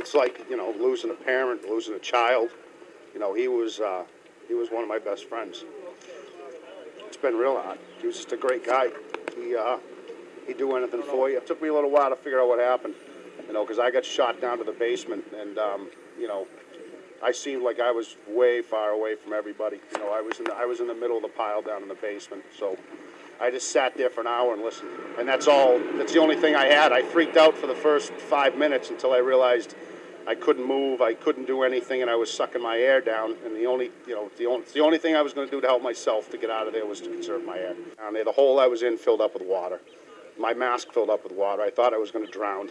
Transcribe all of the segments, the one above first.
it's like, you know, losing a parent, losing a child. You know, he was one of my best friends. It's been real hard. He was just a great guy. He'd do anything for you. It took me a little while to figure out what happened, you know, because I got shot down to the basement, and you know, I seemed like I was way far away from everybody. You know, I was in the middle of the pile down in the basement. So I just sat there for an hour and listened, and that's all. That's the only thing I had. I freaked out for the first 5 minutes until I realized I couldn't move, I couldn't do anything, and I was sucking my air down. And the only thing I was going to do to help myself to get out of there was to conserve my air. Down there, the hole I was in filled up with water. My mask filled up with water. I thought I was going to drown.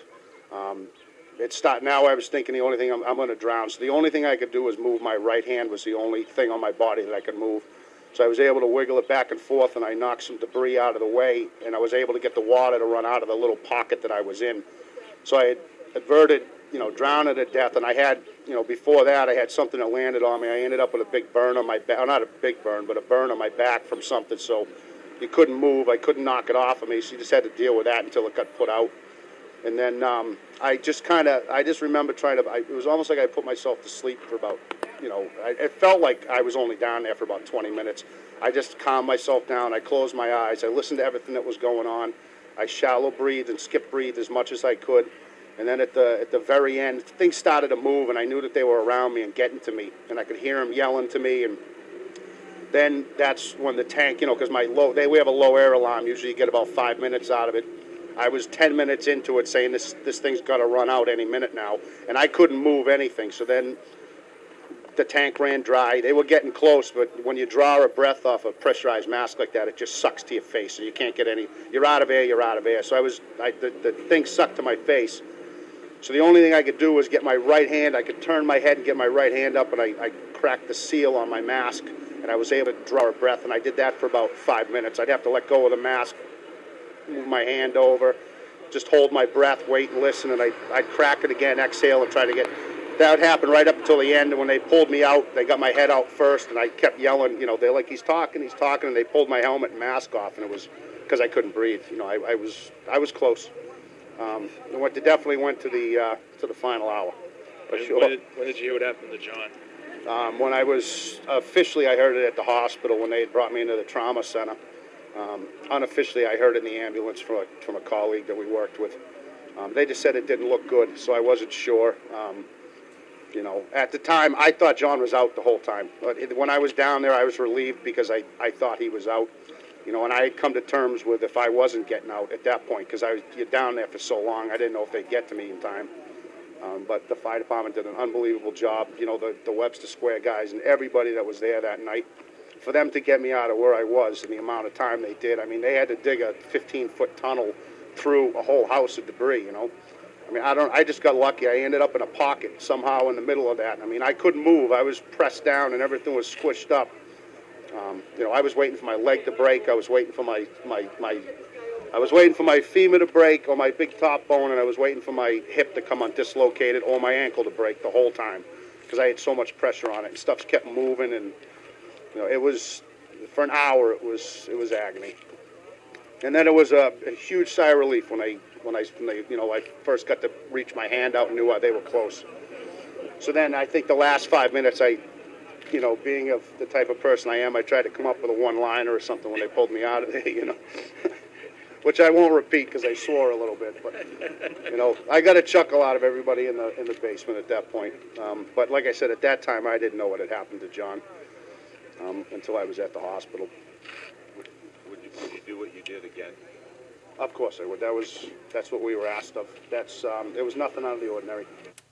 Now I was thinking the only thing I'm going to drown. So the only thing I could do was move my right hand. Was the only thing on my body that I could move. So I was able to wiggle it back and forth, and I knocked some debris out of the way, and I was able to get the water to run out of the little pocket that I was in. So I had averted, you know, drowning to death, and I had, you know, before that I had something that landed on me. I ended up with a big burn on my back, not a big burn, but a burn on my back from something, so you couldn't move, I couldn't knock it off of me, so you just had to deal with that until it got put out. And then I just remember it was almost like I put myself to sleep for about, you know, it felt like I was only down there for about 20 minutes. I just calmed myself down, I closed my eyes, I listened to everything that was going on, I shallow breathed and skip breathed as much as I could. And then at the very end, things started to move, and I knew that they were around me and getting to me, and I could hear them yelling to me. And then that's when the tank, you know, because we have a low air alarm. Usually, you get about 5 minutes out of it. I was 10 minutes into it, saying this thing's got to run out any minute now, and I couldn't move anything. So then the tank ran dry. They were getting close, but when you draw a breath off a pressurized mask like that, it just sucks to your face, so you can't get any. You're out of air. You're out of air. So the thing sucked to my face. So the only thing I could do was get my right hand. I could turn my head and get my right hand up, and I cracked the seal on my mask, and I was able to draw a breath, and I did that for about 5 minutes. I'd have to let go of the mask, move my hand over, just hold my breath, wait and listen, and I'd crack it again, exhale, and try to get. That would happen right up until the end, and when they pulled me out, they got my head out first, and I kept yelling, you know, they're like, he's talking, and they pulled my helmet and mask off, and it was because I couldn't breathe. You know, I was close. Definitely went to the final hour. When did you hear what happened to John? When I was officially, I heard it at the hospital when they had brought me into the trauma center. Unofficially, I heard it in the ambulance from a colleague that we worked with. They just said it didn't look good, so I wasn't sure. You know, at the time, I thought John was out the whole time. But when I was down there, I was relieved because I thought he was out. You know, and I had come to terms with if I wasn't getting out at that point, because you're down there for so long, I didn't know if they'd get to me in time. But the fire department did an unbelievable job. You know, the Webster Square guys and everybody that was there that night, for them to get me out of where I was in the amount of time they did. I mean, they had to dig a 15-foot tunnel through a whole house of debris, you know. I mean, I just got lucky. I ended up in a pocket somehow in the middle of that. I mean, I couldn't move. I was pressed down and everything was squished up. You know, I was waiting for my leg to break. I was waiting for my femur to break or my big top bone, and I was waiting for my hip to come undislocated or my ankle to break the whole time because I had so much pressure on it. And stuff kept moving, and you know, it was for an hour. It was agony. And then it was a huge sigh of relief when I first got to reach my hand out and knew they were close. So then I think the last 5 minutes, you know, being of the type of person I am, I tried to come up with a one-liner or something when they pulled me out of there, you know, which I won't repeat because I swore a little bit. But, you know, I got a chuckle out of everybody in the basement at that point. But like I said, at that time, I didn't know what had happened to John until I was at the hospital. Would you do what you did again? Of course I would. That's what we were asked of. It was nothing out of the ordinary.